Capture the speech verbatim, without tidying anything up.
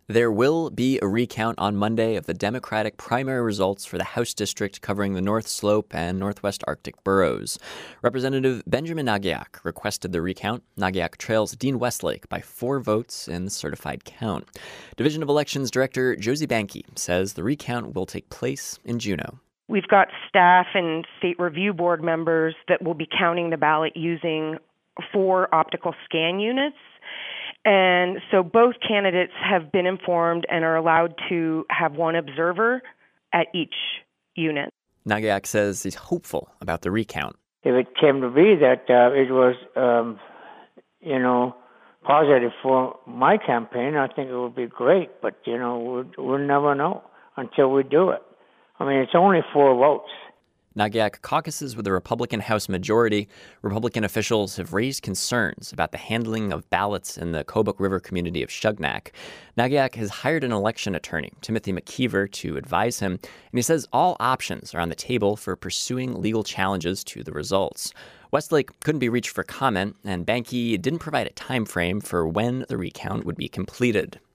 There will be a recount on Monday of the Democratic primary results for the House district covering the North Slope and Northwest Arctic boroughs. Representative Benjamin Nagiak requested the recount. Nagiak trails Dean Westlake by four votes in the certified count. Division of Elections Director Josie Banke says the recount will take place in Juneau. We've got staff and state review board members that will be counting the ballot using four optical scan units. And so both candidates have been informed and are allowed to have one observer at each unit. Nagiak says he's hopeful about the recount. If it came to be that uh, it was, um, you know, positive for my campaign, I think it would be great. But, you know, we'll, we'll never know until we do it. I mean, it's only four votes. Nagiak caucuses with the Republican House majority. Republican officials have raised concerns about the handling of ballots in the Kobuk River community of Shugnak. Nagiak has hired an election attorney, Timothy McKeever, to advise him, and he says all options are on the table for pursuing legal challenges to the results. Westlake couldn't be reached for comment, and Banke didn't provide a time frame for when the recount would be completed.